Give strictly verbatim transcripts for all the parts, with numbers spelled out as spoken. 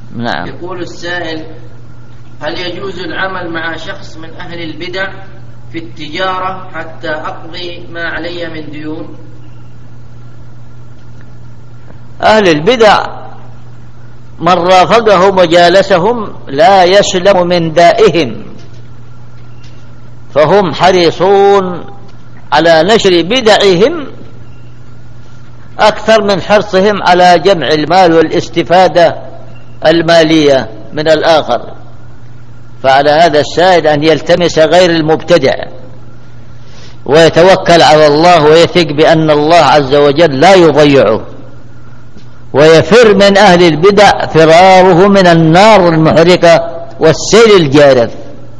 نعم. يقول السائل: هل يجوز العمل مع شخص من أهل البدع في التجارة حتى أقضي ما علي من ديون؟ أهل البدع من رافقهم وجالسهم لا يسلم من دائهم، فهم حريصون على نشر بدعهم أكثر من حرصهم على جمع المال والاستفادة المالية من الآخر. فعلى هذا السائل أن يلتمس غير المبتدع ويتوكل على الله ويثق بأن الله عز وجل لا يضيعه، ويفر من أهل البدع فراره من النار المحرقة والسيل الجارف.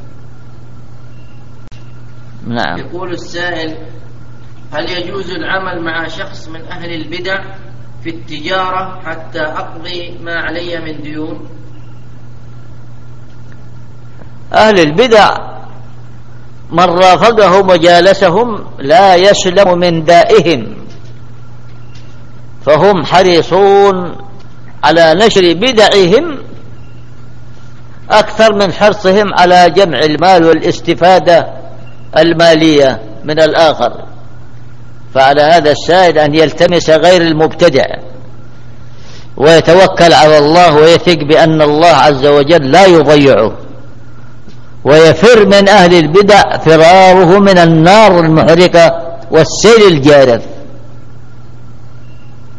نعم. يقول السائل: هل يجوز العمل مع شخص من أهل البدع في التجارة حتى أقضي ما علي من ديون؟ أهل البدع من رافقهم وجالسهم لا يسلم من دائهم، فهم حريصون على نشر بدعهم أكثر من حرصهم على جمع المال والاستفادة المالية من الآخر. فعلى هذا السائل أن يلتمس غير المبتدع ويتوكل على الله ويثق بأن الله عز وجل لا يضيعه، ويفر من أهل البدع فراره من النار المحرقة والسيل الجارف.